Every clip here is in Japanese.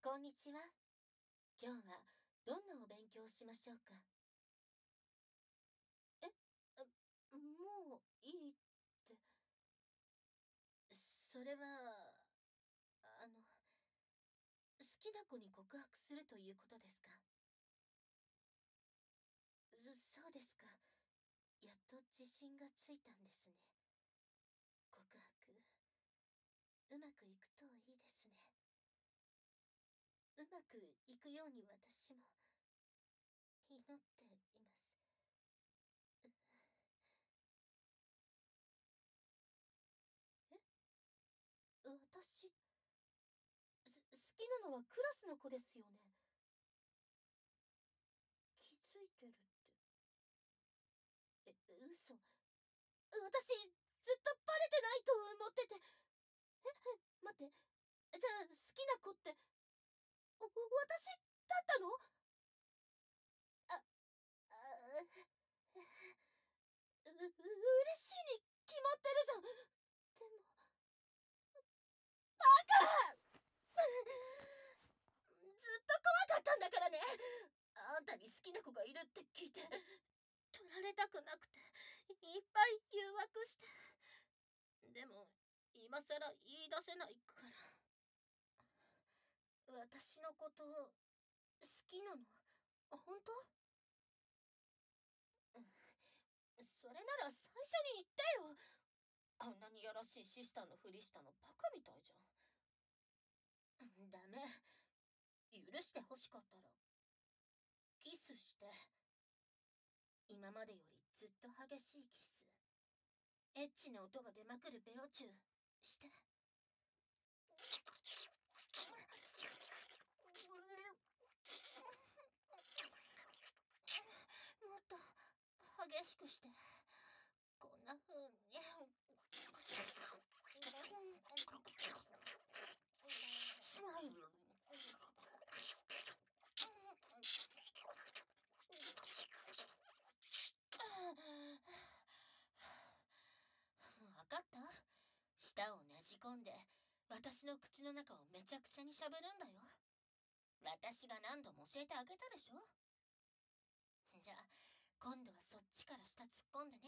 こんにちは。今日はどんなお勉強をしましょうか？え、もういいって、それは、好きな子に告白するということですか？そうですか。やっと自信がついたんですね。告白、うまくいくといいですね。うまくいくように私も祈っています。え、私、好きなのはクラスの子ですよね。気づいてるって。嘘。私、ずっとバレてないと思ってて。待って。じゃあ、好きな子って、私だったの？あ、嬉しいに決まってるじゃん。でも、ずっと怖かったんだからね。あんたに好きな子がいるって聞いて、取られたくなくて、いっぱい誘惑して。でも、今さら言い出せないから。私のこと好きなの？本当？それなら最初に言ってよ。あんなにやらしいシスターのふりしたのバカみたいじゃん。ダメ。許してほしかったらキスして。今までよりずっと激しいキス。エッチな音が出まくるベロチューして。もっと激しくして。こんな風に。わかった？舌をねじ込んで私の口の中をめちゃくちゃにしゃぶるんだよ。私が何度も教えてあげたでしょ。じゃあ今度はそっちから舌突っ込んでね。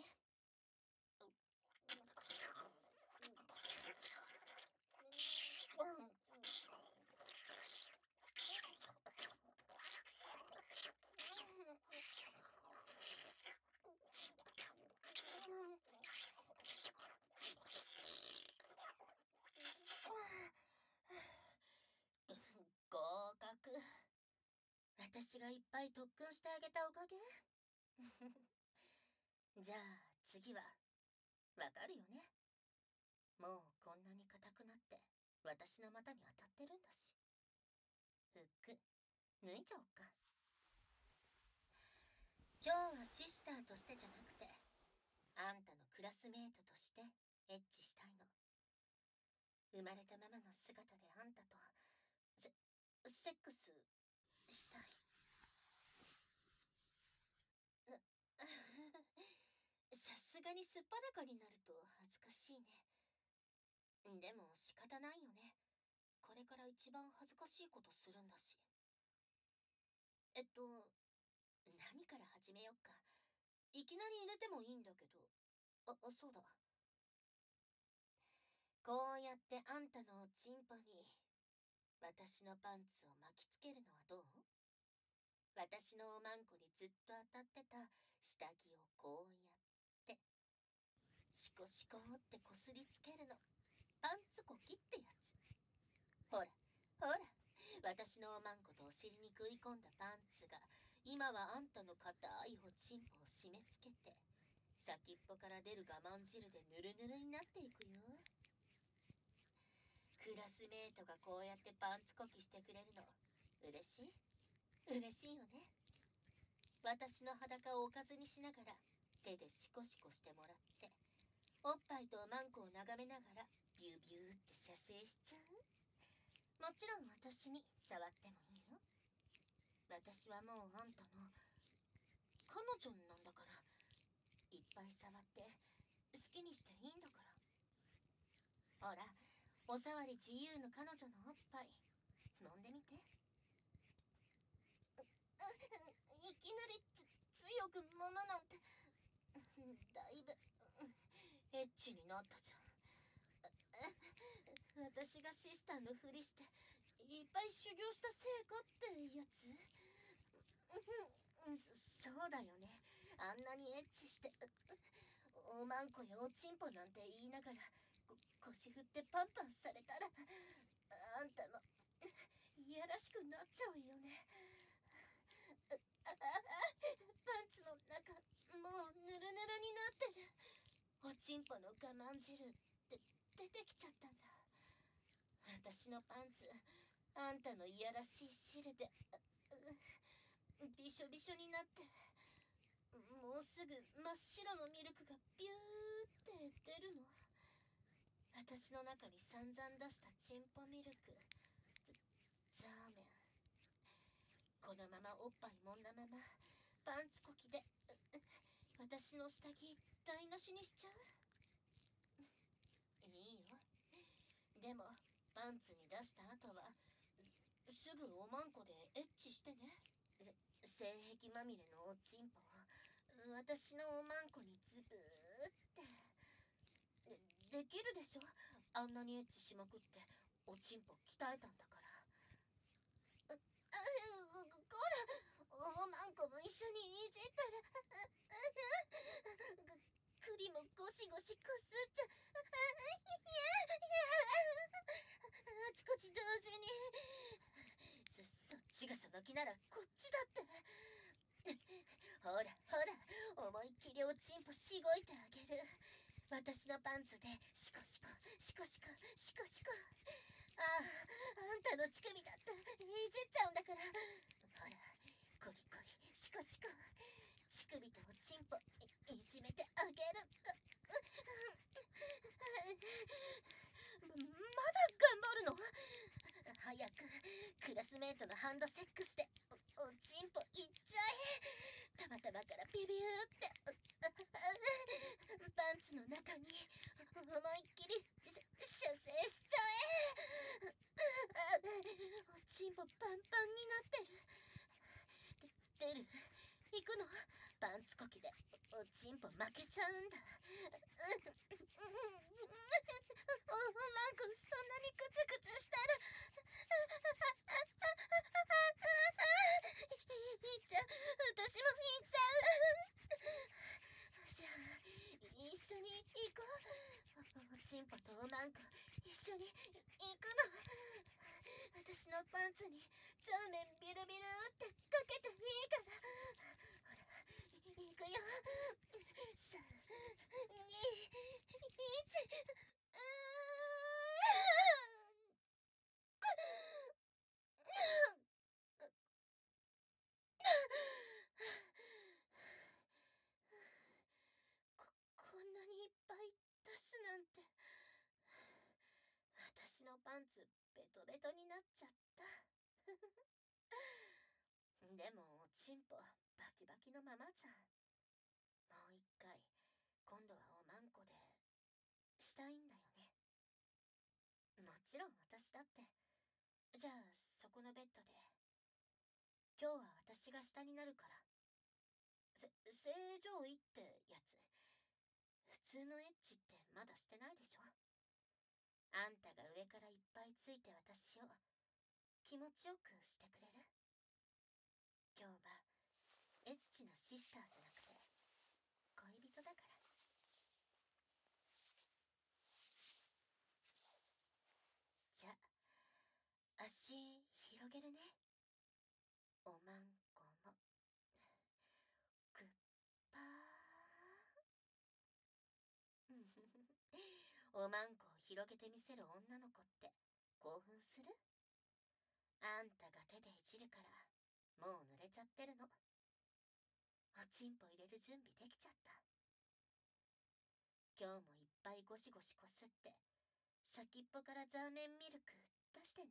合格。私がいっぱい特訓してあげたおかげ。じゃあ次はわかるよね。もうこんなに硬くなって私の股に当たってるんだし。服脱いじゃおっか。今日はシスターとしてじゃなくて、あんたのクラスメートとしてエッチしたいの。生まれたままの姿であんたとセックスしたい。さすがにすっぱだかになると恥ずかしいね。でも仕方ないよね。これから一番恥ずかしいことするんだし。何から始めよっか。いきなり入れてもいいんだけど。そうだ。こうやってあんたのおちんぽに私のパンツを巻きつけるのはどう？私のおまんこにずっと当たってた下着をこうやってシコシコってこすりつけるの。パンツコキってやつ。ほらほら、私のおまんことお尻に食い込んだパンツが今はあんたの硬いおちんぽを締め付けて先っぽから出る我慢汁でヌルヌルになっていくよ。クラスメートがこうやってパンツこきしてくれるの嬉しい？嬉しいよね。私の裸をおかずにしながら手でシコシコしてもらっておっぱいとおまんこを眺めながらビュービューって射精しちゃう。もちろん私に触ってもいいよ。私はもうあんたの彼女なんだから、いっぱい触って好きにしていいんだから。ほら、おさわり自由の彼女のおっぱい飲んでみて。いきなり強く揉むなんて、だいぶエッチになったじゃん。私がシスターのふりしていっぱい修行したせいかってやつ。そうだよね。あんなにエッチしておまんこやおちんぽなんて言いながら腰振ってパンパンされたらあんたのいやらしくなっちゃうよね。パンツの中もうヌルヌルになってる。おちんぽの我慢汁って出てきちゃったんだ。私のパンツあんたのいやらしい汁でびしょびしょになって、もうすぐ真っ白のミルクがビューって出るの。私の中に散々出したチンポミルク、ザーメン。このままおっぱい揉んだままパンツこきで私の下着台無しにしちゃう。いいよ。でもパンツに出した後はすぐおまんこでエッチしてね。性癖まみれのおちんぽを私のおまんこにズブーってできるでしょ。あんなにエッチしまくっておちんぽ鍛えたんだから。こら、おまんこも一緒にいじったら栗もゴシゴシこすっちゃあちこち同時に。そっちがその気ならこっちだって。ほらほら、思いっきりおちんぽしごいてあげる。私のパンツでシコシコシコシコシコシコ。あんたの乳首だっていじっちゃうんだから。ほら、コリコリシコシコ。乳首とおちんぽいじめてあげる。まだ頑張るの？早くクラスメートのハンドセックスでおちんぽいっちゃえ。たまたまからビビューってパンツの中に思いっきり射精しちゃえ。おちんぽパンパンになってる。出る？行くの？パンツこきでおちんぽ負けちゃうんだ。おまんこそんなにクチュクチュしたらいっちゃう。私もいっちゃう。じゃあ一緒に行こう。おちんぽとおまんこ一緒に行くの。私のパンツにザーメンビルビルってかけていいから。ほら行くよ。3、2、1。こんなにいっぱい出すなんて。私のパンツベトベトになっちゃった。でもおちんぽバキバキのままじゃん。もう一回今度はおまんこでしたいんだよね。もちろん私だって。じゃあそこのベッドで今日は私が下になるから。正常位ってやつ。普通のエッチってまだしてないでしょ。あんたが上からいっぱいついて私を気持ちよくしてくれる？今日はエッチなシスターじゃなくて恋人だから。じゃあ足広げるね。おまんこもグッパー。おまんこを広げてみせる女の子って興奮する？あんたが手でいじるからもう濡れちゃってるの。おちんぽ入れる準備できちゃった。今日もいっぱいゴシゴシこすって先っぽからザーメンミルク出してね。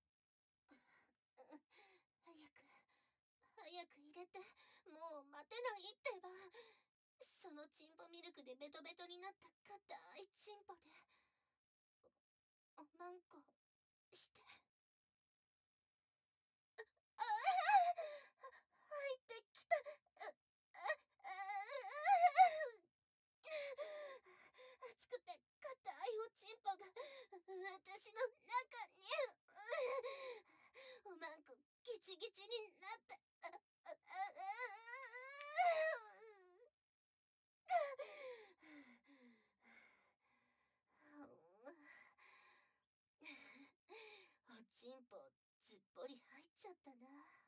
早く入れて。もう待てないってば。そのチンポミルクでベトベトになった硬いチンポでおまんこして。 ちゃったな。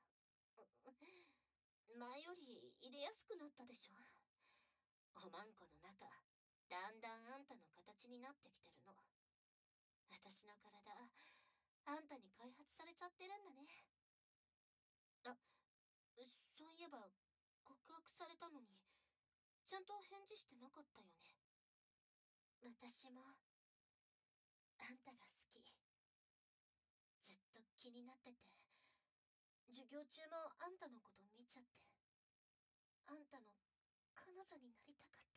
前より入れやすくなったでしょ。おまんこの中、だんだんあんたの形になってきてるの。私の体、あんたに開発されちゃってるんだね。あ、そういえば、告白されたのに、ちゃんと返事してなかったよね。私も、あんたが好き。ずっと気になってて、授業中もあんたのこと見ちゃって、あんたの彼女になりたかった。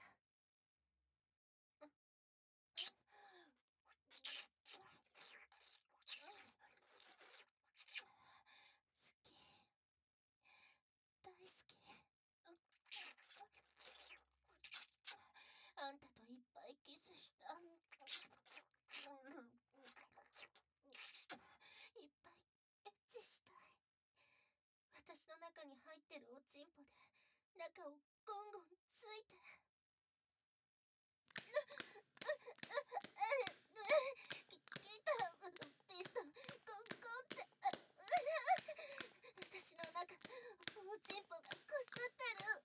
大好き。あんたといっぱいキスした。いっぱいエッチしたい。私の中に入ってるおちんぽで中をゴンゴンついて。ギターピストンゴンゴンって。私の中おちんぽがこすってる。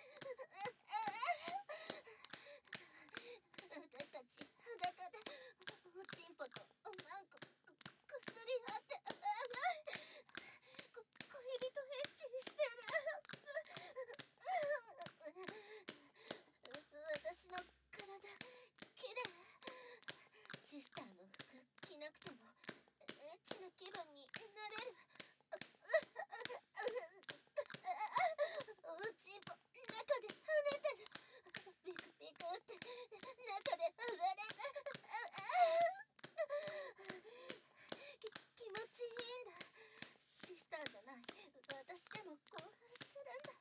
私たち裸でおちんぽとおまんここすり合って恋人エッチしてる。私の体きれい。シスターの服着なくてもエッチな気分になれる。おちんぽ中で跳ねてる。ビクビクって中で暴れて気持ちいいんだ。シスターじゃない私でも興奮す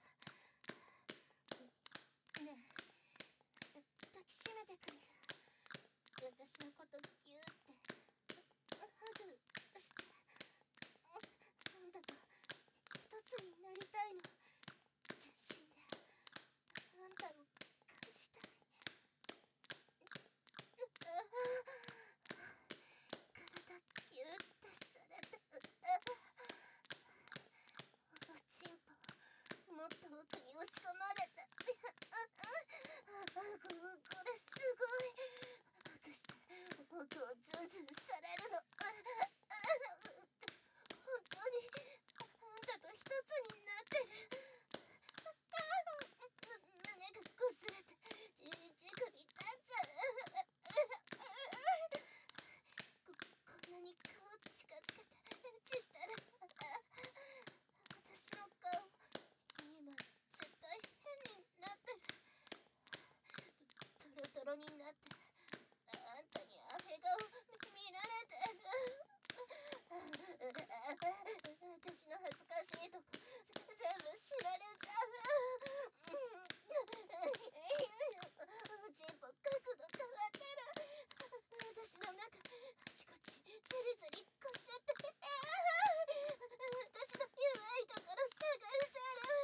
るんだ。ねえ、抱きしめてくれる？私のことギューってハグして、あんたと一つになりたいの。全身であんたを感じたい。体ギューってされて、おちんぽもっと奥に押し込まれて、これすごい。隠して奥をズンズンされるの。本当にあんたと一つになってる。胸がこすれて乳首立っちゃう。こんなに顔近づけてエッチしたら私の顔今絶対変になってる。トロトロになってあんたにアヘ顔見られてる。私の恥ずかしいとこ全部知られちゃう。おちんぽ角度変わってる。私の中あちこちズリズリこすって私の弱いところ探して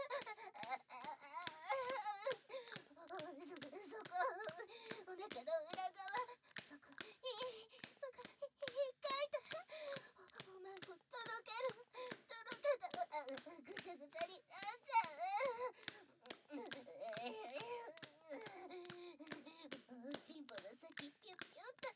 る。そこお腹の裏側そこ引いておまんことろける。とろけたぐちゃぐちゃになっちゃう。おちんぽの先ピュッピュッと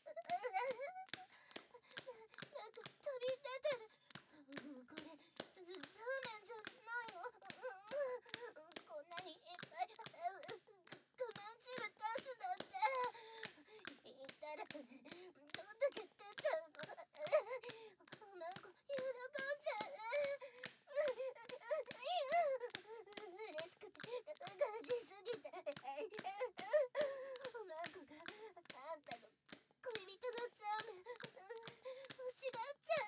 なんか飛び出てる。これそうめんじゃないの？こんなにいっぱい我慢汁出すなんて。言ったらどんだけ出ちゃうの？おまんこ喜んじゃう。嬉しくて感じすぎておまんこがあんたの恋人のザーメン欲しがっちゃ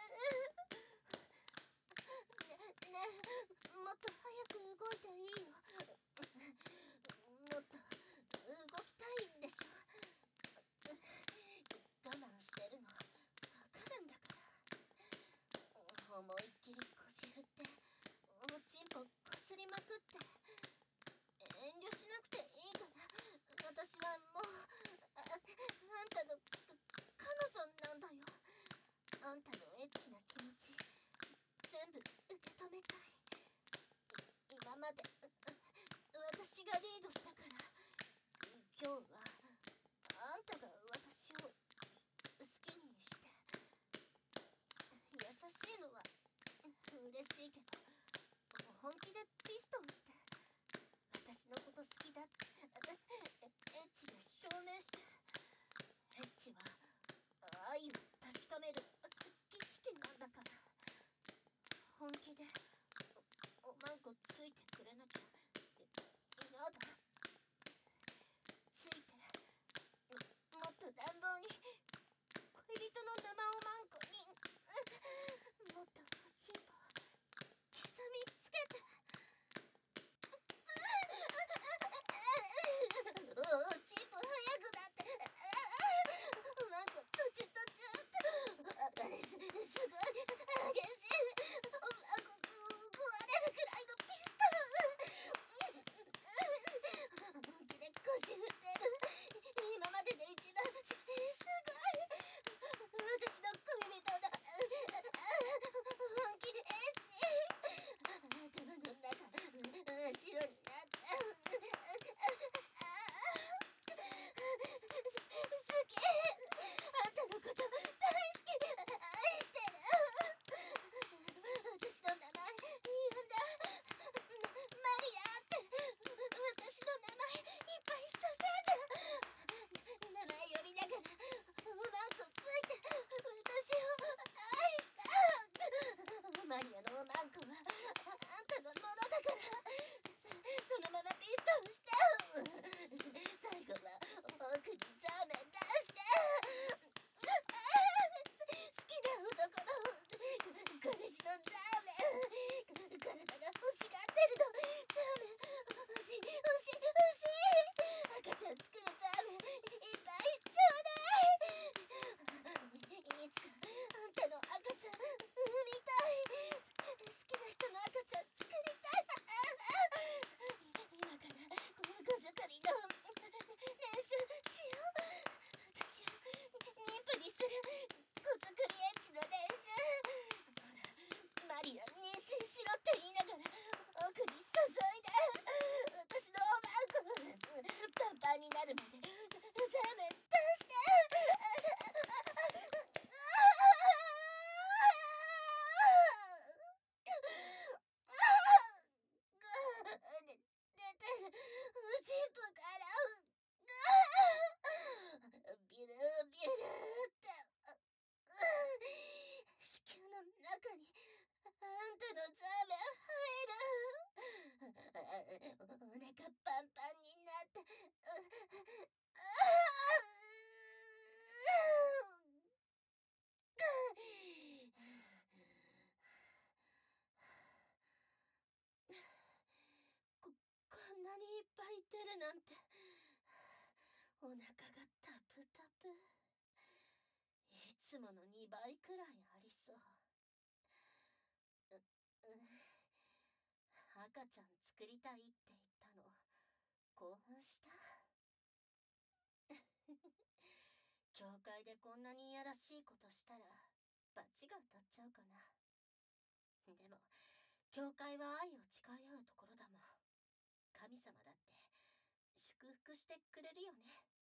う。ねえもっと早く動いていいよ。もっと動きたいんでしょ。我慢してるのわかるんだから。思いっきり腰振っておちんぽこすりまくって遠慮しなくていいから。私はもうあんたの彼女なんだよ。あんたのエッチな気持ち全部受け止めたい。今まで私がリードしたから、今日はあんたが私を好きにして。優しいのは嬉しいけど、本気でピストンして私のこと好きだってエッチで証明して。エッチは愛を確かめる儀式なんだから。本気でおまんこついてくれなきゃやだ。ついてもっと乱暴に恋人の生おまんこにもっとチンポ刻みつけて。おチンポ早くなって。マンコ途中ってすごい激しい。マンコ壊れるくらいのピストル。本気で腰振ってる。今までで一番すごい。私の恋人だ。本気エッチ。頭の中白になった。好き。あんたのこと大好き。愛してる。私の名前呼んだ。マリアって私の名前いっぱい叫んだ。名前呼びながらおまんこついて私を愛した。マリアのおまんこはあんたのものだからそのままピストンして。最後は奥にザーメン出して。好きな男の彼氏のザーメン。体が欲しがってるの。ザーメン欲しい欲しい欲しい。赤ちゃん作るザーメンいっぱいちょうだい。いつかあんたの赤ちゃん産みたい。好きな人の赤ちゃん作りたい。今からこの子作りの練習しよう。私を妊婦にする子作りエッチの練習。ほらマリア妊娠しろって言いながら奥に注いで。私のおまんこパンパンになるまでザーメン出して。出てるチンポからビュルビュルって子宮の中にあんたのザーメン入る。お腹パンパンになってこんなにいっぱい出るなんて。お腹がタプタプ。いつもの2倍くらいありそう。赤ちゃん作りたいって言ったの興奮した。教会でこんなにいやらしいことしたら罰が当たっちゃうかな。でも教会は愛を誓い合うところだもん。神様だって祝福してくれるよね。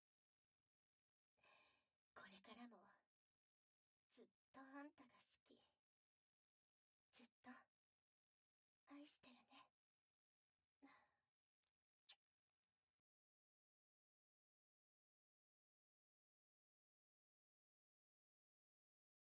これからもずっとあんたが好き。ずっと愛してるね。